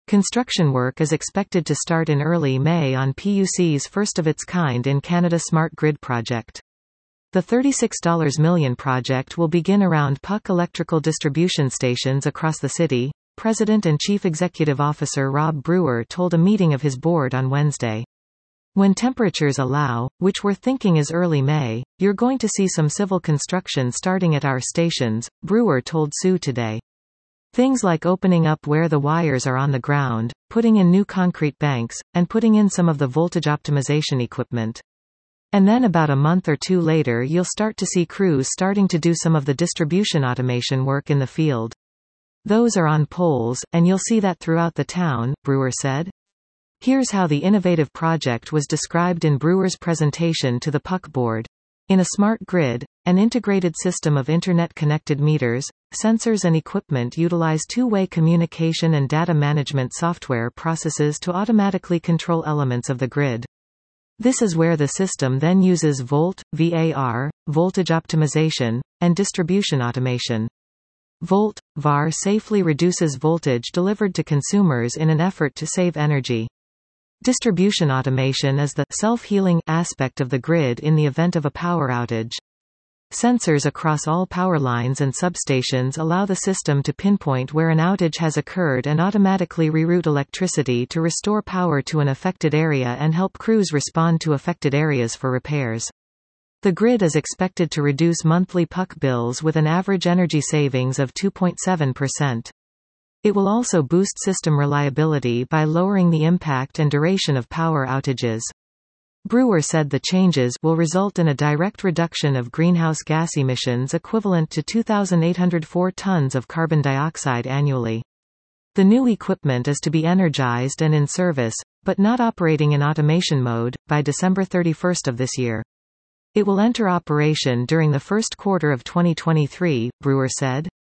Construction work is expected to start in early May on PUC's first-of-its-kind in Canada Smart Grid project. The $36 million project will begin around Puck electrical distribution stations across the city, President and Chief Executive Officer Rob Brewer told a meeting of his board on Wednesday. When temperatures allow, which we're thinking is early May, you're going to see some civil construction starting at our stations, Brewer told Sue today. Things like opening up where the wires are on the ground, putting in new concrete banks, and putting in some of the voltage optimization equipment. And then about a month or two later you'll start to see crews starting to do some of the distribution automation work in the field. Those are on poles, and you'll see that throughout the town, Brewer said. Here's how the innovative project was described in Brewer's presentation to the Puck board. In a smart grid, an integrated system of internet-connected meters, sensors and equipment utilize two-way communication and data management software processes to automatically control elements of the grid. This is where the system then uses VAR, voltage optimization, and distribution automation. VAR safely reduces voltage delivered to consumers in an effort to save energy. Distribution automation is the self-healing aspect of the grid in the event of a power outage. Sensors across all power lines and substations allow the system to pinpoint where an outage has occurred and automatically reroute electricity to restore power to an affected area and help crews respond to affected areas for repairs. The grid is expected to reduce monthly Puck bills with an average energy savings of 2.7%. It will also boost system reliability by lowering the impact and duration of power outages. Brewer said the changes will result in a direct reduction of greenhouse gas emissions equivalent to 2,804 tons of carbon dioxide annually. The new equipment is to be energized and in service, but not operating in automation mode, by December 31 of this year. It will enter operation during the first quarter of 2023, Brewer said.